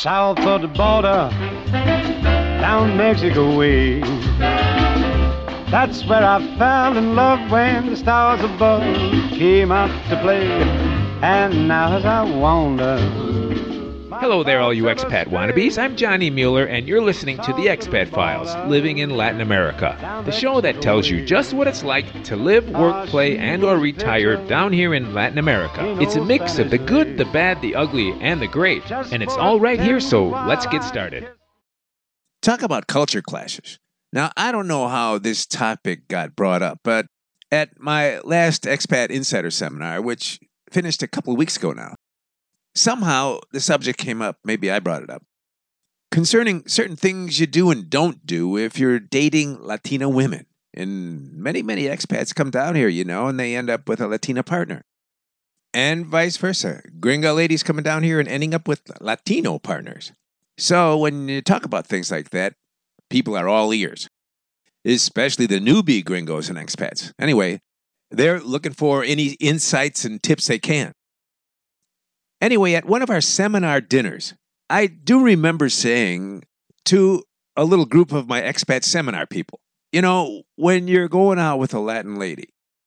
south of the border, down Mexico way. That's where I fell in love when the stars above came out to play. And now as I wander... Hello there, all you expat wannabes. I'm Johnny Mueller, and you're listening to The Expat Files, Living in Latin America, the show that tells you just what it's like to live, work, play, and or retire down here in Latin America. It's a mix of the good, the bad, the ugly, and the great, and it's all right here, so let's get started. Talk about culture clashes. Now, I don't know how this topic got brought up, but at my last Expat Insider Seminar, which finished a couple of weeks ago now, somehow the subject came up, maybe I brought it up, concerning certain things you do and don't do if you're dating Latina women. And many expats come down here, and they end up with a Latina partner. And vice versa. Gringa ladies coming down here and ending up with Latino partners. So when you talk about things like that, people are all ears. Especially the newbie gringos and expats. Anyway, they're looking for any insights and tips they can. Anyway, at one of our seminar dinners, I do remember saying to a little group of my expat seminar people, when you're going out with a Latin lady,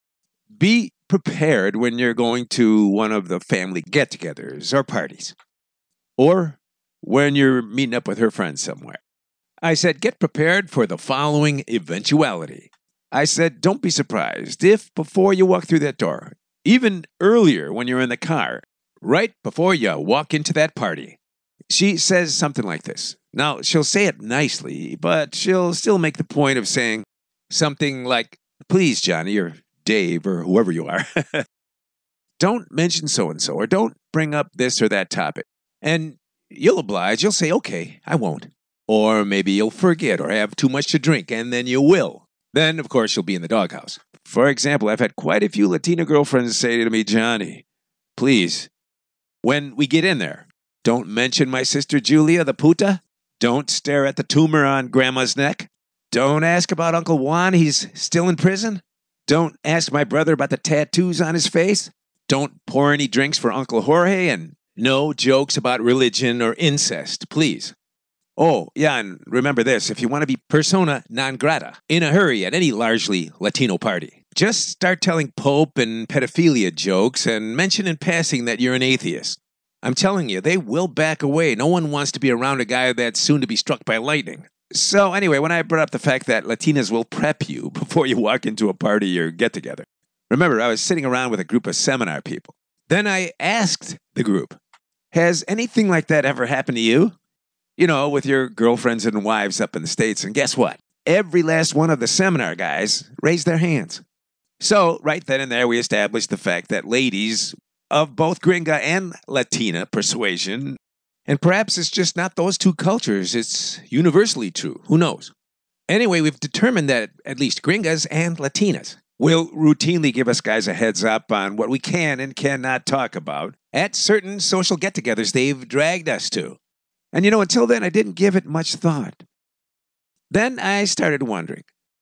be prepared when you're going to one of the family get-togethers or parties, or when you're meeting up with her friends somewhere. I said, get prepared for the following eventuality. I said, don't be surprised if before you walk through that door, even earlier when you're in the car, right before you walk into that party, she says something like this. Now, she'll say it nicely, but she'll still make the point of saying something like, please, Johnny, or Dave, or whoever you are, don't mention so-and-so, or don't bring up this or that topic. And you'll oblige. You'll say, okay, I won't. Or maybe you'll forget or have too much to drink, and then you will. Then, of course, you'll be in the doghouse. For example, I've had quite a few Latina girlfriends say to me, Johnny, please, when we get in there, don't mention my sister Julia, the puta. Don't stare at the tumor on Grandma's neck. Don't ask about Uncle Juan, he's still in prison. Don't ask my brother about the tattoos on his face. Don't pour any drinks for Uncle Jorge, and no jokes about religion or incest, please. Oh, yeah, and remember this, if you want to be persona non grata in a hurry at any largely Latino party, just start telling Pope and pedophilia jokes and mention in passing that you're an atheist. I'm telling you, they will back away. No one wants to be around a guy that's soon to be struck by lightning. So anyway, when I brought up the fact that Latinas will prep you before you walk into a party or get-together, remember, I was sitting around with a group of seminar people. Then I asked the group, has anything like that ever happened to you? With your girlfriends and wives up in the States. And guess what? Every last one of the seminar guys raised their hands. So right then and there, we established the fact that ladies of both Gringa and Latina persuasion, and perhaps it's just not those two cultures, it's universally true. Who knows? Anyway, we've determined that at least Gringas and Latinas will routinely give us guys a heads up on what we can and cannot talk about at certain social get-togethers they've dragged us to. And until then, I didn't give it much thought. Then I started wondering,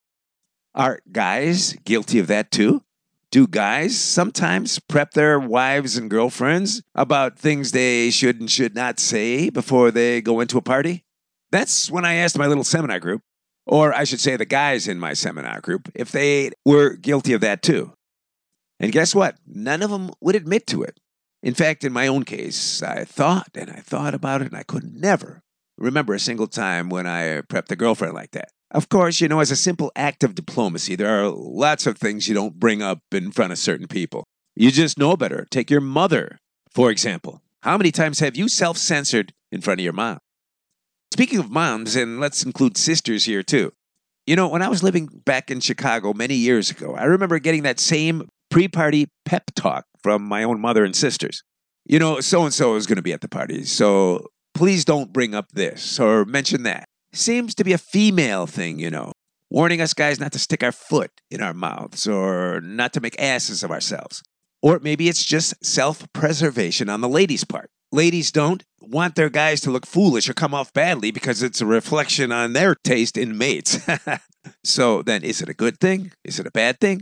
are guys guilty of that too? Do guys sometimes prep their wives and girlfriends about things they should and should not say before they go into a party? That's when I asked my little seminar group, or I should say the guys in my seminar group, if they were guilty of that too. And guess what? None of them would admit to it. In fact, in my own case, I thought about it, and I could never remember a single time when I prepped a girlfriend like that. Of course, as a simple act of diplomacy, there are lots of things you don't bring up in front of certain people. You just know better. Take your mother, for example. How many times have you self-censored in front of your mom? Speaking of moms, and let's include sisters here too. When I was living back in Chicago many years ago, I remember getting that same pre-party pep talk from my own mother and sisters. So-and-so is going to be at the party, so please don't bring up this or mention that. Seems to be a female thing, warning us guys not to stick our foot in our mouths or not to make asses of ourselves. Or maybe it's just self-preservation on the ladies' part. Ladies don't want their guys to look foolish or come off badly because it's a reflection on their taste in mates. So then, is it a good thing? Is it a bad thing?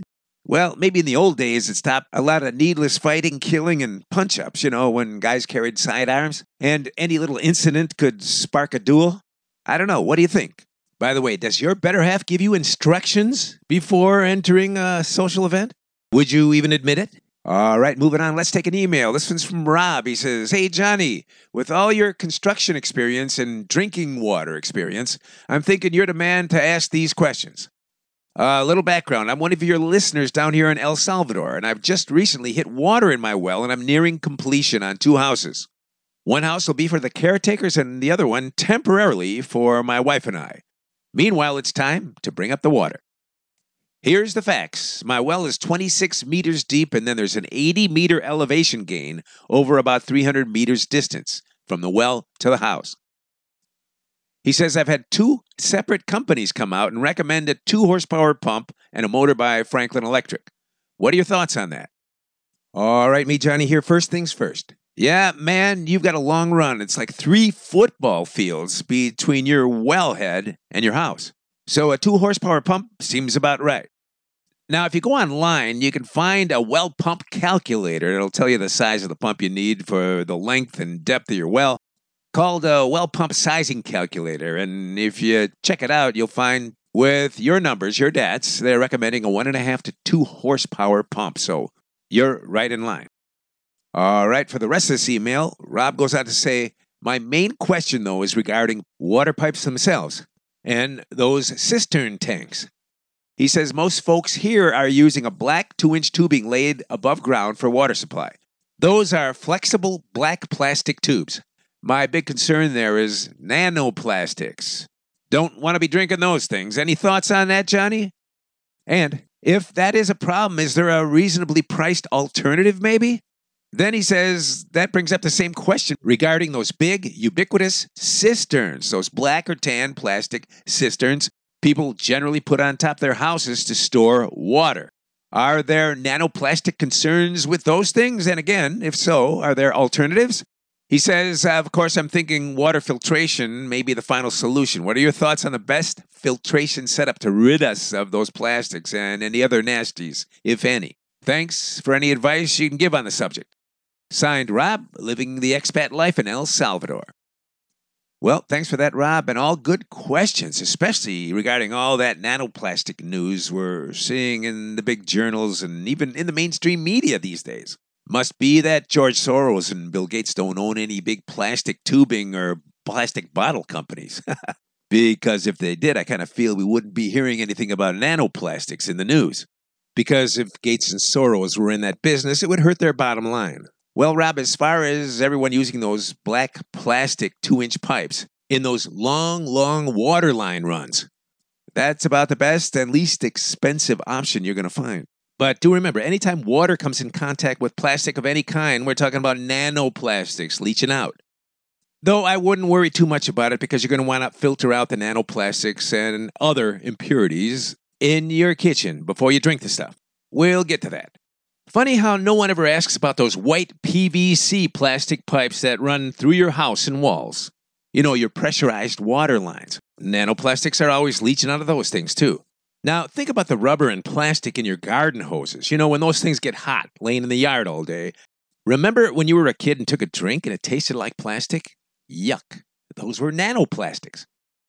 Well, maybe in the old days it stopped a lot of needless fighting, killing, and punch-ups, when guys carried sidearms, and any little incident could spark a duel. I don't know. What do you think? By the way, does your better half give you instructions before entering a social event? Would you even admit it? All right, moving on. Let's take an email. This one's from Rob. He says, "Hey, Johnny, with all your construction experience and drinking water experience, I'm thinking you're the man to ask these questions. A little background. I'm one of your listeners down here in El Salvador, and I've just recently hit water in my well, and I'm nearing completion on 2 houses. One house will be for the caretakers, and the other one temporarily for my wife and I. Meanwhile, it's time to bring up the water. Here's the facts. My well is 26 meters deep, and then there's an 80-meter elevation gain over about 300 meters distance from the well to the house. He says, I've had 2 separate companies come out and recommend a 2-horsepower pump and a motor by Franklin Electric. What are your thoughts on that?" All right, me, Johnny, here. First things first. Yeah, man, you've got a long run. It's like 3 football fields between your wellhead and your house. So a 2-horsepower pump seems about right. Now, if you go online, you can find a well pump calculator. It'll tell you the size of the pump you need for the length and depth of your well, called a well pump sizing calculator. And if you check it out, you'll find with your numbers, your DATs, they're recommending a 1.5 to 2 horsepower pump. So you're right in line. All right, for the rest of this email, Rob goes on to say, my main question, though, is regarding water pipes themselves and those cistern tanks. He says most folks here are using a black 2-inch tubing laid above ground for water supply. Those are flexible black plastic tubes. My big concern there is nanoplastics. Don't want to be drinking those things. Any thoughts on that, Johnny? And if that is a problem, is there a reasonably priced alternative maybe? Then he says that brings up the same question regarding those big, ubiquitous cisterns, those black or tan plastic cisterns people generally put on top of their houses to store water. Are there nanoplastic concerns with those things? And again, if so, are there alternatives? He says, of course, I'm thinking water filtration may be the final solution. What are your thoughts on the best filtration setup to rid us of those plastics and any other nasties, if any? Thanks for any advice you can give on the subject. Signed, Rob, living the expat life in El Salvador. Well, thanks for that, Rob, and all good questions, especially regarding all that nanoplastic news we're seeing in the big journals and even in the mainstream media these days. Must be that George Soros and Bill Gates don't own any big plastic tubing or plastic bottle companies. Because if they did, I kind of feel we wouldn't be hearing anything about nanoplastics in the news. Because if Gates and Soros were in that business, it would hurt their bottom line. Well, Rob, as far as everyone using those black plastic 2-inch pipes in those long water line runs, that's about the best and least expensive option you're going to find. But do remember, anytime water comes in contact with plastic of any kind, we're talking about nanoplastics leaching out. Though I wouldn't worry too much about it because you're going to want to filter out the nanoplastics and other impurities in your kitchen before you drink the stuff. We'll get to that. Funny how no one ever asks about those white PVC plastic pipes that run through your house and walls. You know, your pressurized water lines. Nanoplastics are always leaching out of those things, too. Now, think about the rubber and plastic in your garden hoses. You know, when those things get hot, laying in the yard all day. Remember when you were a kid and took a drink and it tasted like plastic? Yuck. Those were nanoplastics.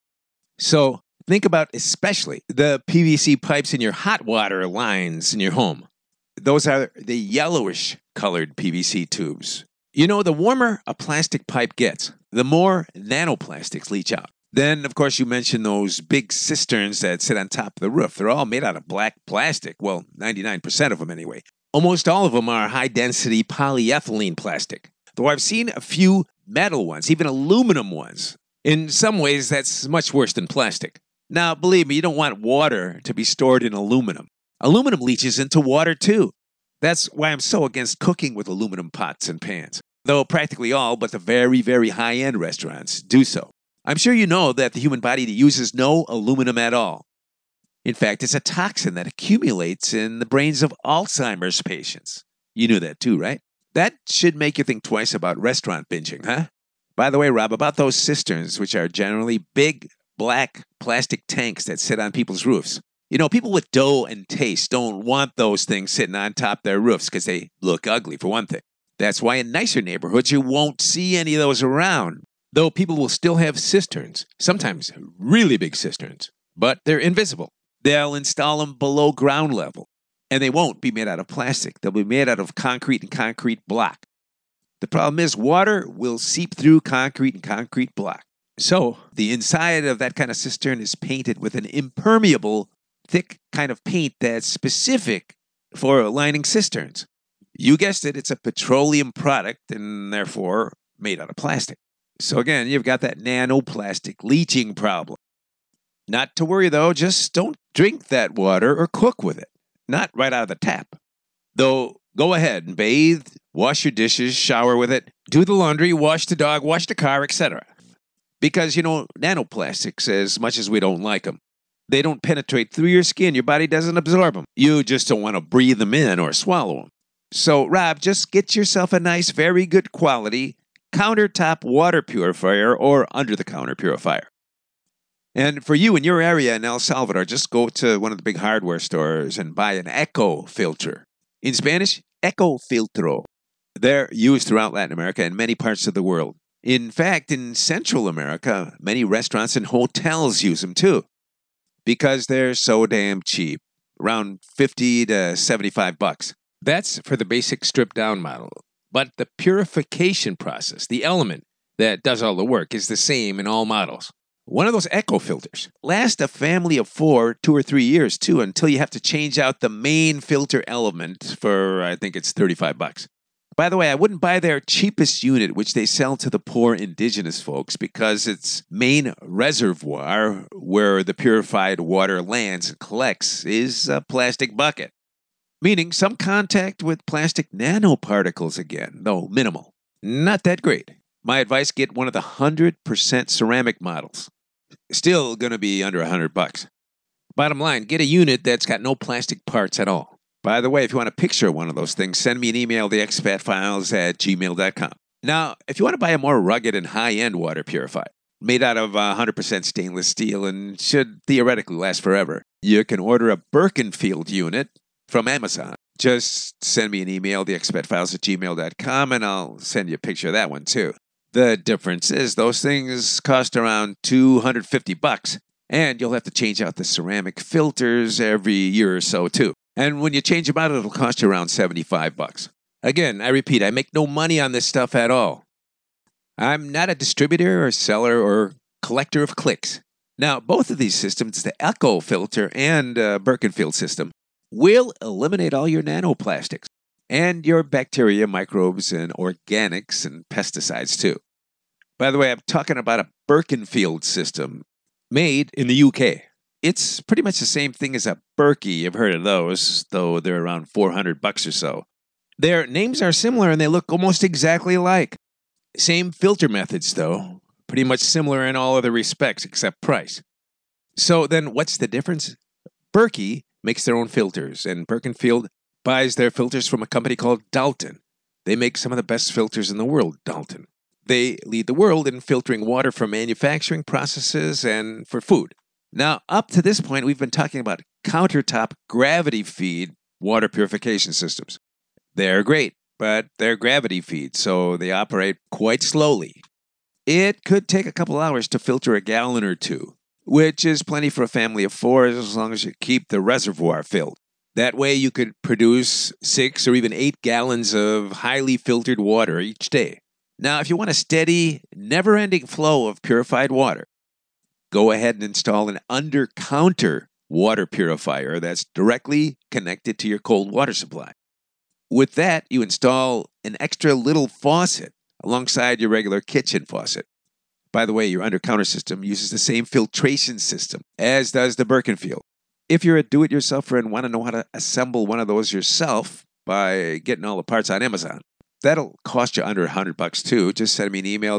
So, think about especially the PVC pipes in your hot water lines in your home. Those are the yellowish colored PVC tubes. You know, the warmer a plastic pipe gets, the more nanoplastics leach out. Then, of course, you mentioned those big cisterns that sit on top of the roof. They're all made out of black plastic. Well, 99% of them anyway. Almost all of them are high-density polyethylene plastic. Though I've seen a few metal ones, even aluminum ones. In some ways, that's much worse than plastic. Now, believe me, you don't want water to be stored in aluminum. Aluminum leaches into water, too. That's why I'm so against cooking with aluminum pots and pans. Though practically all but the very, very high-end restaurants do so. I'm sure you know that the human body uses no aluminum at all. In fact, it's a toxin that accumulates in the brains of Alzheimer's patients. You knew that too, right? That should make you think twice about restaurant binging, huh? By the way, Rob, about those cisterns, which are generally big, black plastic tanks that sit on people's roofs. You know, people with dough and taste don't want those things sitting on top of their roofs because they look ugly, for one thing. That's why in nicer neighborhoods you won't see any of those around. Though people will still have cisterns, sometimes really big cisterns, but they're invisible. They'll install them below ground level, and they won't be made out of plastic. They'll be made out of concrete and concrete block. The problem is water will seep through concrete and concrete block. So the inside of that kind of cistern is painted with an impermeable, thick kind of paint that's specific for lining cisterns. You guessed it, it's a petroleum product and therefore made out of plastic. So again, you've got that nanoplastic leaching problem. Not to worry though, just don't drink that water or cook with it. Not right out of the tap. Though, go ahead and bathe, wash your dishes, shower with it, do the laundry, wash the dog, wash the car, etc. Because, nanoplastics, as much as we don't like them, they don't penetrate through your skin. Your body doesn't absorb them. You just don't want to breathe them in or swallow them. So, Rob, just get yourself a nice, very good quality countertop water purifier or under-the-counter purifier. And for you in your area in El Salvador, just go to one of the big hardware stores and buy an Eco filter. In Spanish, Eco Filtro. They're used throughout Latin America and many parts of the world. In fact, in Central America, many restaurants and hotels use them too because they're so damn cheap, around $50 to $75. That's for the basic stripped-down model. But the purification process, the element that does all the work, is the same in all models. One of those Eco filters lasts a family of 4, 2 or 3 years too, until you have to change out the main filter element for, I think it's $35. By the way, I wouldn't buy their cheapest unit, which they sell to the poor indigenous folks, because its main reservoir, where the purified water lands and collects, is a plastic bucket. Meaning some contact with plastic nanoparticles again, though minimal. Not that great. My advice, get one of the 100% ceramic models. Still going to be under $100. Bottom line, get a unit that's got no plastic parts at all. By the way, if you want a picture of one of those things, send me an email, theexpatfiles@gmail.com. Now, if you want to buy a more rugged and high-end water purifier, made out of 100% stainless steel and should theoretically last forever, you can order a Birkenfield unit from Amazon. Just send me an email, theexpatfiles@gmail.com, and I'll send you a picture of that one too. The difference is those things cost around $250, and you'll have to change out the ceramic filters every year or so too. And when you change them out, it'll cost you around $75. Again, I repeat, I make no money on this stuff at all. I'm not a distributor or seller or collector of clicks. Now, both of these systems, the Eco filter and Birkenfield system, will eliminate all your nanoplastics and your bacteria, microbes, and organics and pesticides too. By the way, I'm talking about a Birkenfield system made in the UK. It's pretty much the same thing as a Berkey. You've heard of those, though they're around $400 or so. Their names are similar and they look almost exactly alike. Same filter methods, though. Pretty much similar in all other respects except price. So then what's the difference? Berkey makes their own filters, and Birkenfield buys their filters from a company called Dalton. They make some of the best filters in the world, Dalton. They lead the world in filtering water for manufacturing processes and for food. Now, up to this point, we've been talking about countertop gravity feed water purification systems. They're great, but they're gravity feed, so they operate quite slowly. It could take a couple hours to filter a gallon or two, which is plenty for a family of 4 as long as you keep the reservoir filled. That way you could produce 6 or even 8 gallons of highly filtered water each day. Now, if you want a steady, never-ending flow of purified water, go ahead and install an under-counter water purifier that's directly connected to your cold water supply. With that, you install an extra little faucet alongside your regular kitchen faucet. By the way, your under-counter system uses the same filtration system as does the Birkenfield. If you're a do-it-yourselfer and want to know how to assemble one of those yourself by getting all the parts on Amazon, that'll cost you under $100 too. Just send me an email,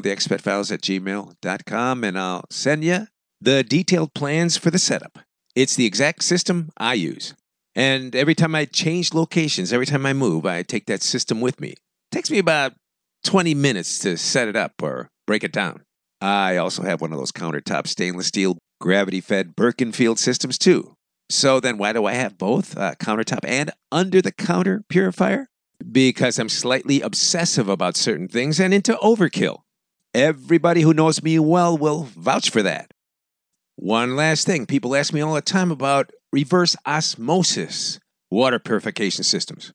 theexpatfiles@gmail.com, and I'll send you the detailed plans for the setup. It's the exact system I use. And every time I change locations, every time I move, I take that system with me. It takes me about 20 minutes to set it up or break it down. I also have one of those countertop stainless steel gravity-fed Birkenfield systems too. So then why do I have both countertop and under-the-counter purifier? Because I'm slightly obsessive about certain things and into overkill. Everybody who knows me well will vouch for that. One last thing. People ask me all the time about reverse osmosis water purification systems.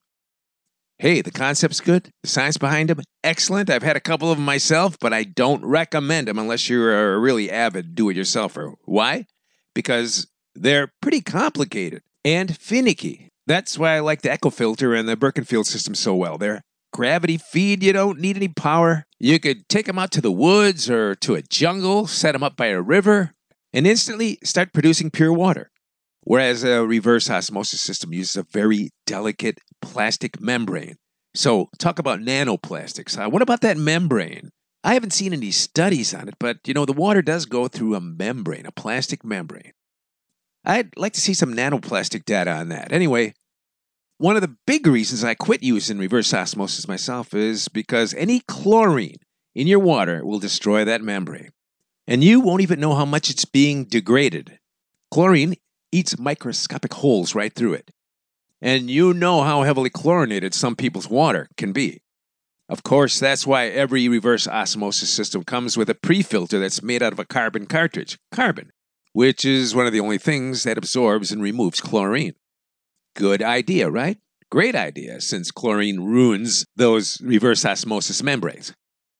Hey, the concept's good. The science behind them, excellent. I've had a couple of them myself, but I don't recommend them unless you're a really avid do-it-yourselfer. Why? Because they're pretty complicated and finicky. That's why I like the EcoFilter and the Birkenfield system so well. They're gravity feed. You don't need any power. You could take them out to the woods or to a jungle, set them up by a river, and instantly start producing pure water. Whereas a reverse osmosis system uses a very delicate plastic membrane. So talk about nanoplastics. What about that membrane? I haven't seen any studies on it, but the water does go through a membrane, a plastic membrane. I'd like to see some nanoplastic data on that. Anyway, one of the big reasons I quit using reverse osmosis myself is because any chlorine in your water will destroy that membrane. And you won't even know how much it's being degraded. Chlorine eats microscopic holes right through it. And you know how heavily chlorinated some people's water can be. Of course, that's why every reverse osmosis system comes with a pre-filter that's made out of a carbon cartridge. Carbon, which is one of the only things that absorbs and removes chlorine. Good idea, right? Great idea, since chlorine ruins those reverse osmosis membranes.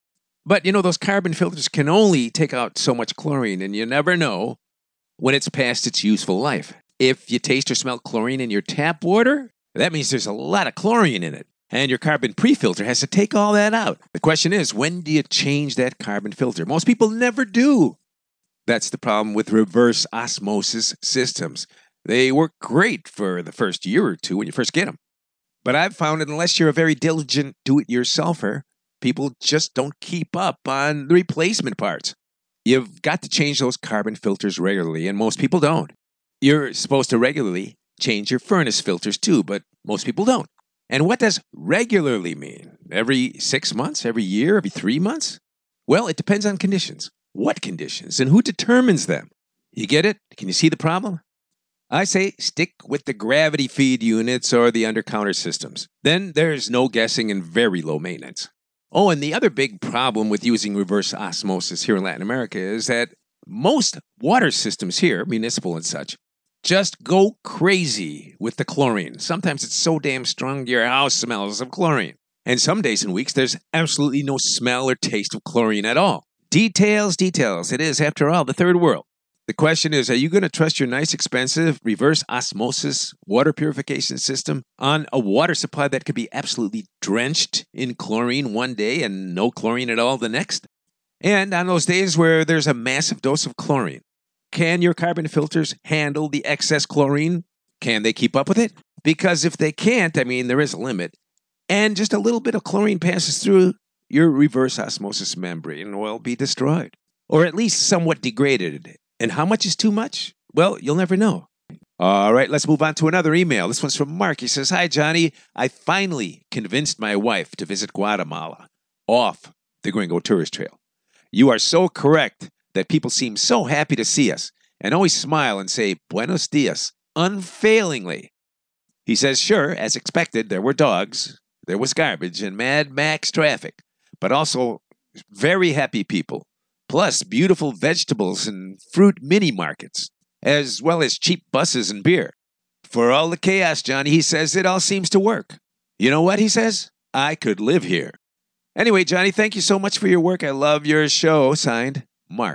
But those carbon filters can only take out so much chlorine, and you never know when it's past its useful life. If you taste or smell chlorine in your tap water, that means there's a lot of chlorine in it, and your carbon pre-filter has to take all that out. The question is, when do you change that carbon filter? Most people never do. That's the problem with reverse osmosis systems. They work great for the first year or two when you first get them. But I've found that unless you're a very diligent do-it-yourselfer, people just don't keep up on the replacement parts. You've got to change those carbon filters regularly, and most people don't. You're supposed to regularly change your furnace filters too, but most people don't. And what does regularly mean? Every 6 months? Every year? Every 3 months? Well, it depends on conditions. What conditions? And who determines them? You get it? Can you see the problem? I say stick with the gravity feed units or the under-counter systems. Then there's no guessing and very low maintenance. Oh, and the other big problem with using reverse osmosis here in Latin America is that most water systems here, municipal and such, just go crazy with the chlorine. Sometimes it's so damn strong your house smells of chlorine. And some days and weeks there's absolutely no smell or taste of chlorine at all. Details. It is, after all, the third world. The question is, are you going to trust your nice, expensive reverse osmosis water purification system on a water supply that could be absolutely drenched in chlorine one day and no chlorine at all the next? And on those days where there's a massive dose of chlorine, can your carbon filters handle the excess chlorine? Can they keep up with it? Because if they can't, there is a limit, and just a little bit of chlorine passes through, your reverse osmosis membrane will be destroyed, or at least somewhat degraded. And how much is too much? Well, you'll never know. All right, let's move on to another email. This one's from Mark. He says, "Hi, Johnny. I finally convinced my wife to visit Guatemala off the Gringo Tourist Trail. You are so correct that people seem so happy to see us and always smile and say, 'Buenos dias,' unfailingly." He says, sure, as expected, there were dogs, there was garbage and Mad Max traffic, but also very happy people. Plus beautiful vegetables and fruit mini markets, as well as cheap buses and beer. For all the chaos, Johnny, he says, it all seems to work. You know what, he says? I could live here. Anyway, Johnny, thank you so much for your work. I love your show. Signed, Mark.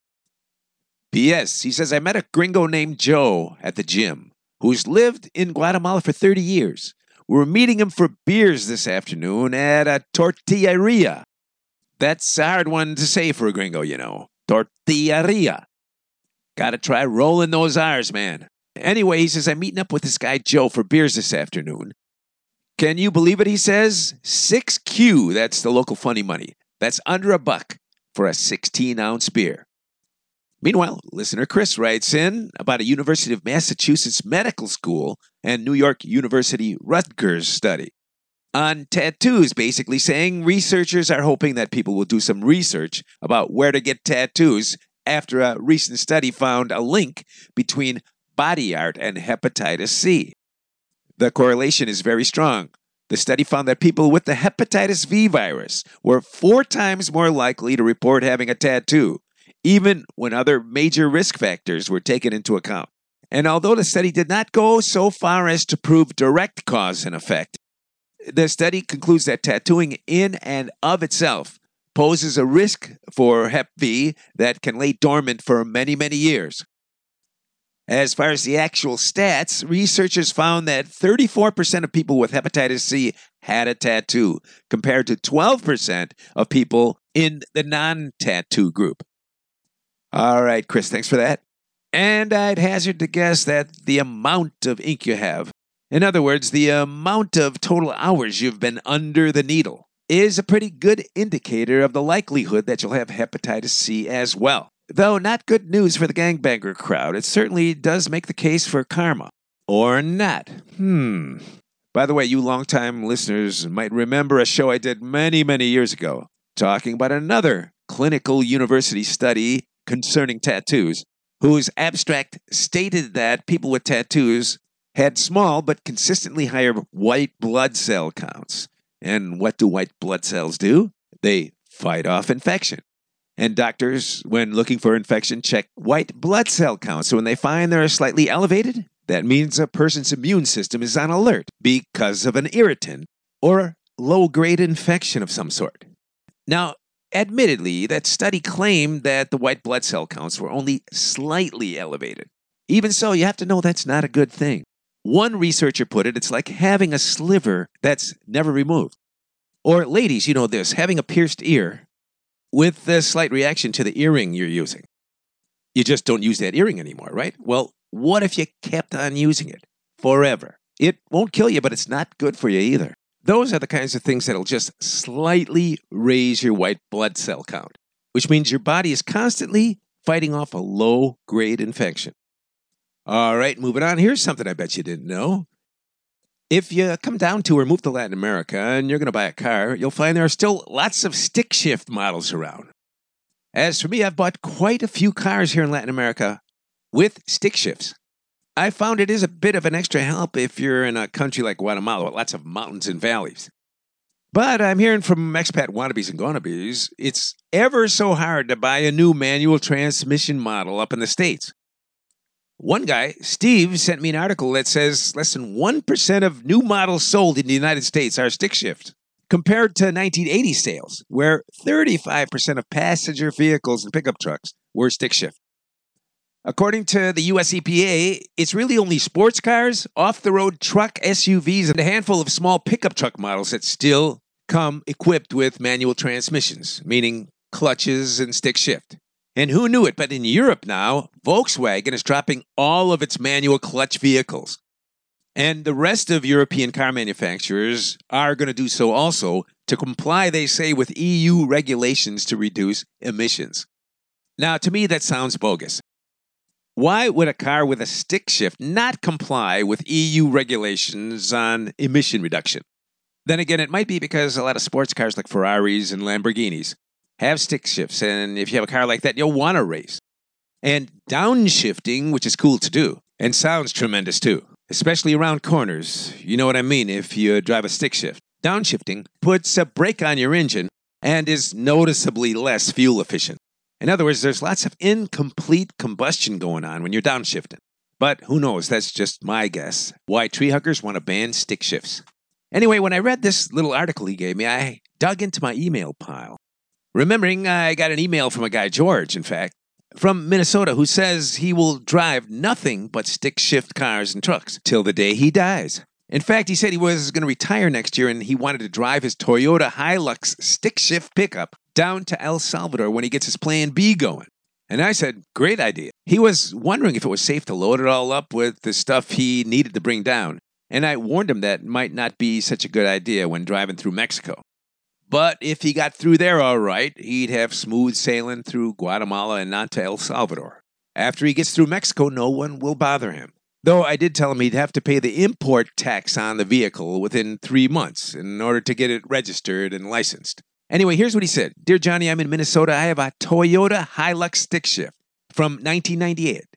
P.S. He says, I met a gringo named Joe at the gym who's lived in Guatemala for 30 years. We're meeting him for beers this afternoon at a tortilleria. That's a hard one to say for a gringo, Tortilleria. Gotta try rolling those R's, man. Anyway, he says, I'm meeting up with this guy Joe for beers this afternoon. Can you believe it, he says? 6Q, that's the local funny money. That's under $1 for a 16-ounce beer. Meanwhile, listener Chris writes in about a University of Massachusetts medical school and New York University Rutgers study on tattoos, basically saying researchers are hoping that people will do some research about where to get tattoos after a recent study found a link between body art and hepatitis C. The correlation is very strong. The study found that people with the hepatitis V virus were 4 times more likely to report having a tattoo, even when other major risk factors were taken into account. And although the study did not go so far as to prove direct cause and effect, the study concludes that tattooing in and of itself poses a risk for Hep V that can lay dormant for many, many years. As far as the actual stats, researchers found that 34% of people with hepatitis C had a tattoo, compared to 12% of people in the non-tattoo group. All right, Chris, thanks for that. And I'd hazard to guess that the amount of ink you have, in other words, the amount of total hours you've been under the needle, is a pretty good indicator of the likelihood that you'll have hepatitis C as well. Though not good news for the gangbanger crowd, it certainly does make the case for karma. Or not. By the way, you longtime listeners might remember a show I did many, many years ago, talking about another clinical university study concerning tattoos, whose abstract stated that people with tattoos had small but consistently higher white blood cell counts. And what do white blood cells do? They fight off infection. And doctors, when looking for infection, check white blood cell counts. So when they find they're slightly elevated, that means a person's immune system is on alert because of an irritant or low-grade infection of some sort. Now, admittedly, that study claimed that the white blood cell counts were only slightly elevated. Even so, you have to know that's not a good thing. One researcher put it, it's like having a sliver that's never removed. Or, ladies, you know this, having a pierced ear with a slight reaction to the earring you're using. You just don't use that earring anymore, right? Well, what if you kept on using it forever? It won't kill you, but it's not good for you either. Those are the kinds of things that'll just slightly raise your white blood cell count, which means your body is constantly fighting off a low-grade infection. All right, moving on. Here's something I bet you didn't know. If you come down to or move to Latin America and you're going to buy a car, you'll find there are still lots of stick shift models around. As for me, I've bought quite a few cars here in Latin America with stick shifts. I found it is a bit of an extra help if you're in a country like Guatemala with lots of mountains and valleys. But I'm hearing from expat wannabes and gonabes, it's ever so hard to buy a new manual transmission model up in the States. One guy, Steve, sent me an article that says less than 1% of new models sold in the United States are stick shift, compared to 1980 sales, where 35% of passenger vehicles and pickup trucks were stick shift. According to the US EPA, it's really only sports cars, off-the-road truck SUVs, and a handful of small pickup truck models that still come equipped with manual transmissions, meaning clutches and stick shift. And who knew it, but in Europe now, Volkswagen is dropping all of its manual clutch vehicles. And the rest of European car manufacturers are going to do so also to comply, they say, with EU regulations to reduce emissions. Now, to me, that sounds bogus. Why would a car with a stick shift not comply with EU regulations on emission reduction? Then again, it might be because a lot of sports cars like Ferraris and Lamborghinis have stick shifts, and if you have a car like that, you'll want to race. And downshifting, which is cool to do, and sounds tremendous too, especially around corners. You know what I mean if you drive a stick shift. Downshifting puts a brake on your engine and is noticeably less fuel efficient. In other words, there's lots of incomplete combustion going on when you're downshifting. But who knows, that's just my guess, why tree huggers want to ban stick shifts. Anyway, when I read this little article he gave me, I dug into my email pile. Remembering I got an email from a guy, George, in fact, from Minnesota, who says he will drive nothing but stick shift cars and trucks till the day he dies. In fact, he said he was going to retire next year and he wanted to drive his Toyota Hilux stick shift pickup down to El Salvador when he gets his Plan B going. And I said, great idea. He was wondering if it was safe to load it all up with the stuff he needed to bring down. And I warned him that might not be such a good idea when driving through Mexico. But if he got through there all right, he'd have smooth sailing through Guatemala and on to El Salvador. After he gets through Mexico, no one will bother him. Though I did tell him he'd have to pay the import tax on the vehicle within 3 months in order to get it registered and licensed. Anyway, here's what he said. Dear Johnny, I'm in Minnesota. I have a Toyota Hilux stick shift from 1998.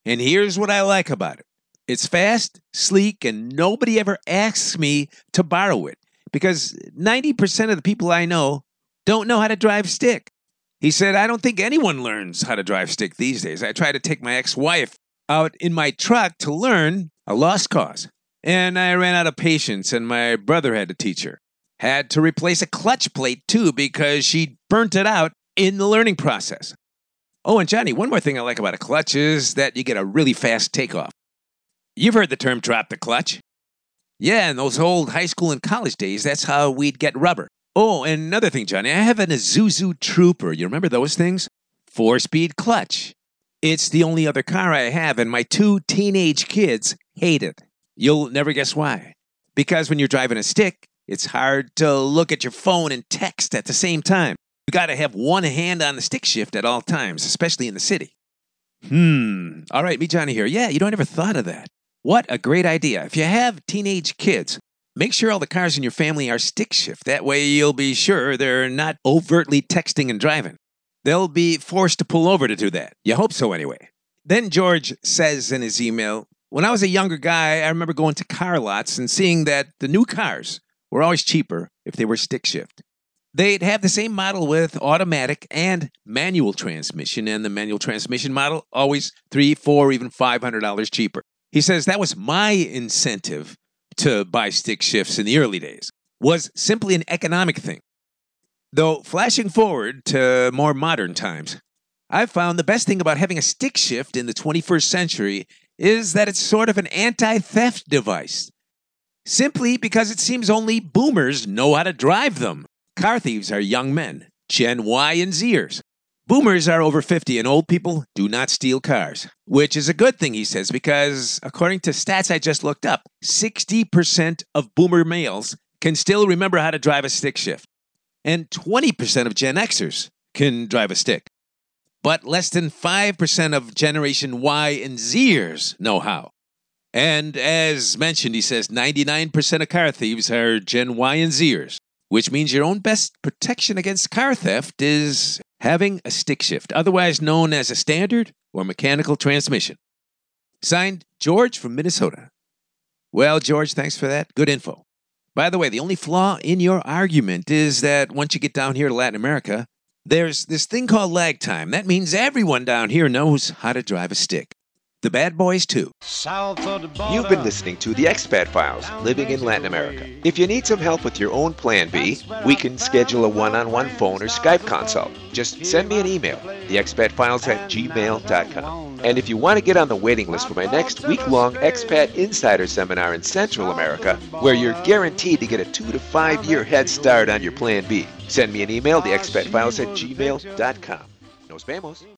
And here's what I like about it. It's fast, sleek, and nobody ever asks me to borrow it because 90% of the people I know don't know how to drive stick. He said, I don't think anyone learns how to drive stick these days. I tried to take my ex-wife out in my truck to learn, a lost cause. And I ran out of patience, and my brother had to teach her. Had to replace a clutch plate, too, because she burnt it out in the learning process. Oh, and Johnny, one more thing I like about a clutch is that you get a really fast takeoff. You've heard the term drop the clutch. Yeah, in those old high school and college days, that's how we'd get rubber. Oh, and another thing, Johnny, I have an Isuzu Trooper. You remember those things? 4-speed clutch. It's the only other car I have, and my 2 teenage kids hate it. You'll never guess why. Because when you're driving a stick, it's hard to look at your phone and text at the same time. You gotta have one hand on the stick shift at all times, especially in the city. All right, me, Johnny here. Yeah, you don't ever thought of that. What a great idea. If you have teenage kids, make sure all the cars in your family are stick shift. That way you'll be sure they're not overtly texting and driving. They'll be forced to pull over to do that. You hope so anyway. Then George says in his email, when I was a younger guy, I remember going to car lots and seeing that the new cars were always cheaper if they were stick shift. They'd have the same model with automatic and manual transmission, and the manual transmission model always $300, $400, even $500 cheaper. He says that was my incentive to buy stick shifts in the early days, was simply an economic thing. Though flashing forward to more modern times, I've found the best thing about having a stick shift in the 21st century is that it's sort of an anti-theft device. Simply because it seems only boomers know how to drive them. Car thieves are young men, Gen Y and Zers. Boomers are over 50 and old people do not steal cars, which is a good thing, he says, because according to stats I just looked up, 60% of boomer males can still remember how to drive a stick shift, and 20% of Gen Xers can drive a stick. But less than 5% of Generation Y and Zers know how. And as mentioned, he says 99% of car thieves are Gen Y and Zers, which means your own best protection against car theft is having a stick shift, otherwise known as a standard or mechanical transmission. Signed, George from Minnesota. Well, George, thanks for that. Good info. By the way, the only flaw in your argument is that once you get down here to Latin America, there's this thing called lag time. That means everyone down here knows how to drive a stick. The bad boys, too. You've been listening to the Expat Files, Living in Latin America. If you need some help with your own Plan B, we can schedule a one-on-one phone or Skype consult. Just send me an email, theexpatfiles@gmail.com. And if you want to get on the waiting list for my next week-long Expat Insider Seminar in Central America, where you're guaranteed to get a 2 to 5 year head start on your Plan B, send me an email, theexpatfiles@gmail.com. Nos vemos.